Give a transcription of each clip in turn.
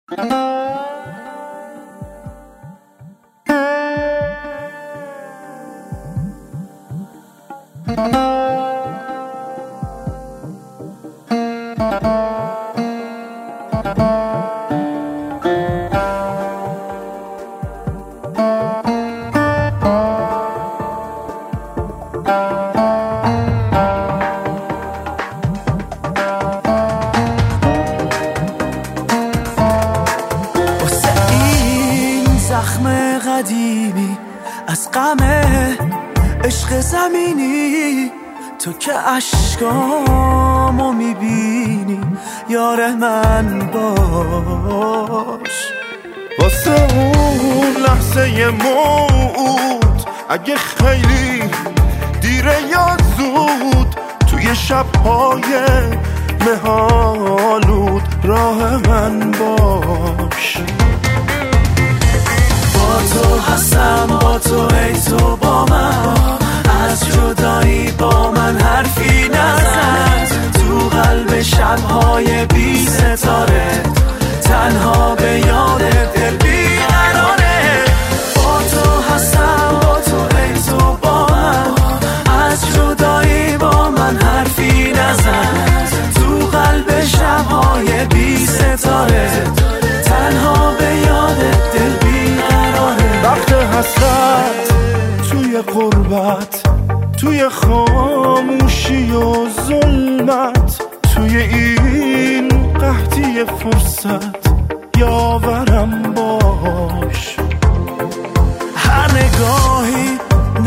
زخم قدیمی از غم عشق زمینی، تو که اشکامو میبینی یار من باش. واسه اون لحظه موت اگه خیلی دیره یا زود، توی شب‌های مه‌آلود راه من باش. با تو هستم، با تو، ای تو با من، از جدایی با من حرفی نزن. تو قلب شب‌های بی ستاره تنها به یاد دل بیقراره. با تو هستم، با تو، ای تو با من، از جدایی با من حرفی نزن. تو قلب شب‌های بی ستاره تنها به یاد دل بیقراره. وقت حسرت توی غربت، توی خاموشی و ظلمت، توی این قحطی فرصت یاورم باش. هر نگاهی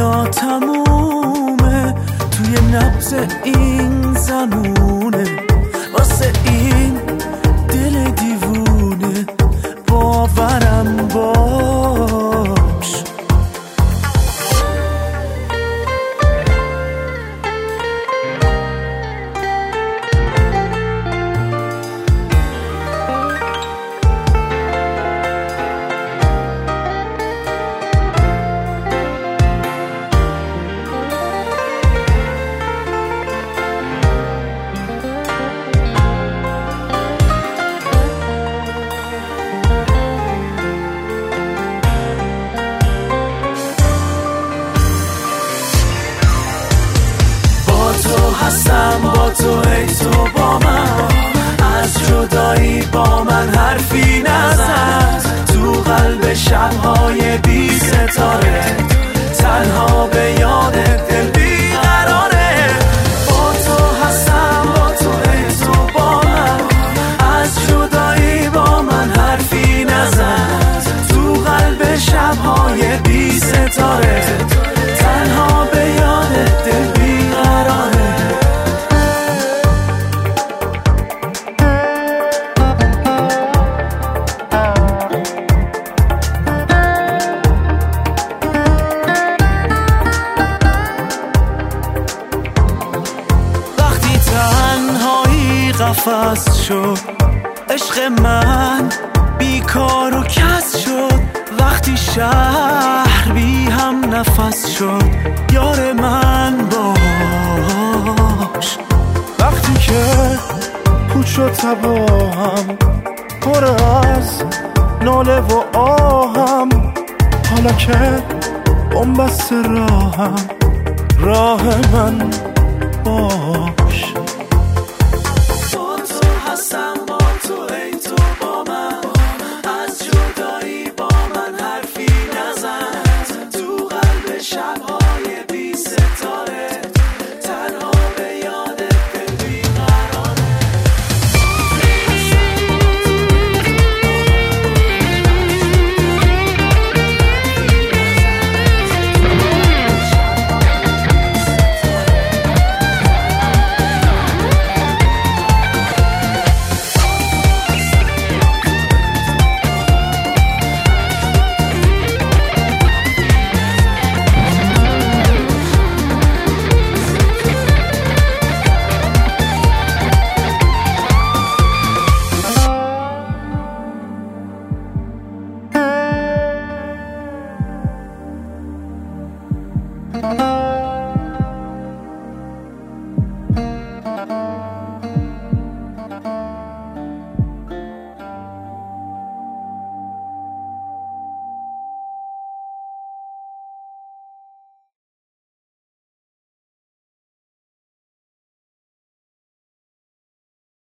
ناتمومه توی نبض این زمونه، واسه این دل دیوونه باورم باش. هستم با تو، ای تو با من، از جدایی با من حرفی نزن. تو قلب شب‌های بی ستاره تنها به یاد دل بیقراره. با تو هستم، با تو، ای تو با من، از جدایی با من حرفی نزن. تو قلب شب‌های بی ستاره تنها به یاد دل بیقراره. قفس شد عشق من، بیکار و کس شد. وقتی شهر بی هم نفس شد یار من باش. وقتی که پوچ و تباهم پر از ناله و آهم، حالا که بن‌بسته راهم راه من باش.